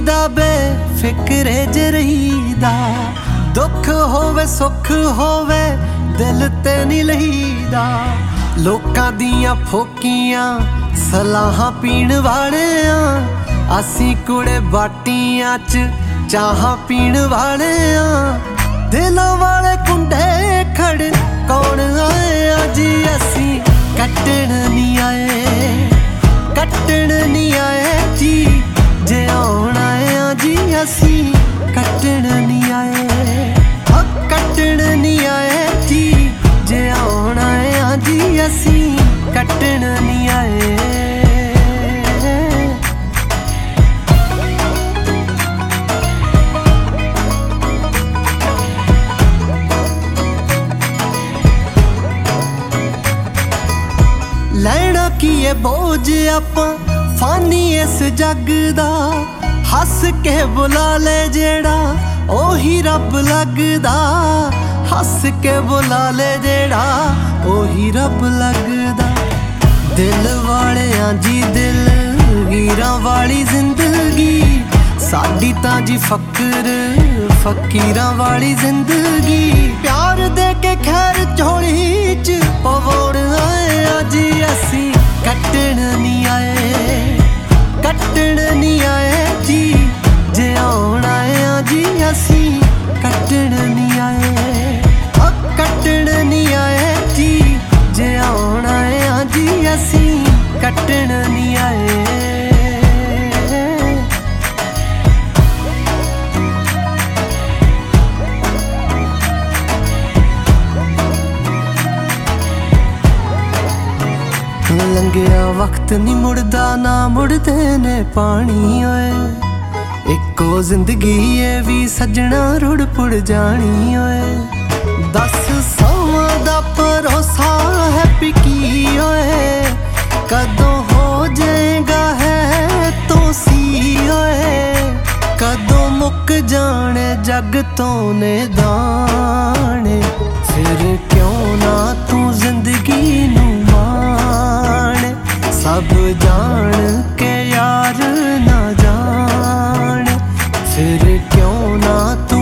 दा बेफिक्रे ज रहीदा, दुख होवे सुख होवे दिल ते नहीं लहीदा। लोकां दियां फोकियां सलाहां पीण वाले आ, असी कुड़े बाटियां च चाहां पीण वाले आ। दिलां वाले कुंडे खड़ कौन आए जी, असी कट्टण नहीं आए, कट्टण नहीं आए जी। जे आउण आए जी असी कट्टण नहीं आए, कट्टण नहीं आए जी। जे आउण आए जी असी कट्टण नहीं आए। लैना की है बोझ आपां फानी इस जग दा, हस के बुला ले जेड़ा ओही रब लगदा। हस के बुला ले जेड़ा ओही रब लगदा। दिल वाले जी दिल हीरां वाली जिंदगी, साडी तां जी फकर फकीरां वाली जिंदगी। प्यार दे के खैर झोली च पवौण आए जी, असी कट्टण नहीं आए, कट्टण नहीं आए जी। जे आउण आए जी असी कट्टण नहीं आए, कट्टण नहीं आए जी। जे आउण आए जी असी कट्टण नहीं आए। लंघिया वक्त नहीं मुड़दा, ना मुड़दे ने पानी ओए। इको जिंदगी है भी सजना रुड़ पुड़ जानी ओए। 10 सावां दा भरोसा है पिकी ओए, कदों हो जाएगा है तो सी ओए। कदों मुक जाने जग तो ने दाने, फिर क्यों ना तू जिंदगी नू माण। सब जान के यार ना जान, फिर क्यों ना तू